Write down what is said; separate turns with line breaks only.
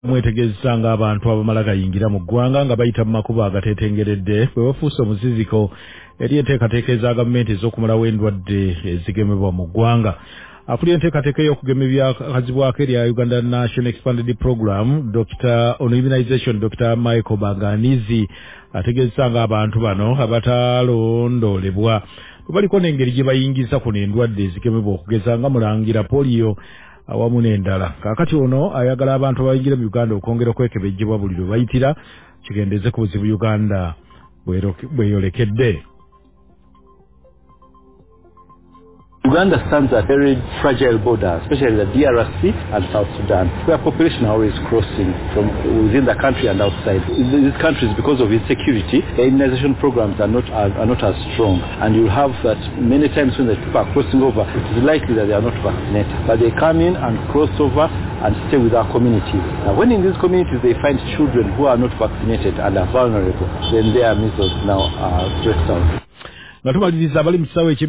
mwetegeza nga abantu abamala gayingira mu ggwanga nga bayita mu makubo agateetengeredde bwe bafuuse omuziziko eri enteekateeka eza gavumenti ez'okumalawo endwadde ezigemebwa mu ggwanga. Akulira enteekateeka y'okugema ebyakazibwako erya Uganda National Expanded Program on Immunization Dr. Michael Baganizi ategeeza nga abantu bano abatalondoolebwa baliko n'engeri gye bayingiza kuno endwadde ezigemebwa okugeza nga mulangira polio awamu n'endala. Kaakati ono ayagala abantu abayingira mu Uganda okwongera okwekebejjebwa buli lwe bayitira kigendeze ku buzibu Uganda bweyolekedde.
Uganda stands at very fragile border, especially the DRC and South Sudan, where population are always crossing from within the country and outside. In these countries, because of insecurity, the immunization programs are not as strong, and you'll have that many times when the people are crossing over, it's likely that they are not vaccinated, but they come in and cross over and stay with our communities. Now, when in these communities they find children who are not vaccinated and are vulnerable, then their measles now breaks out.